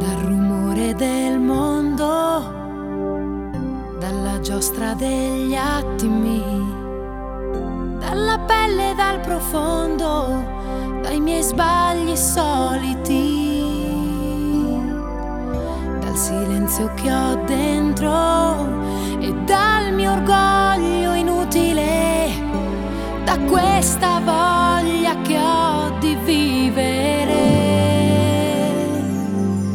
dal rumore del mondo, dalla giostra degli attimi, dalla pelle, dal profondo, dai miei sbagli soliti, dal silenzio che ho dentro e dal mio orgoglio inutile, da questa voglia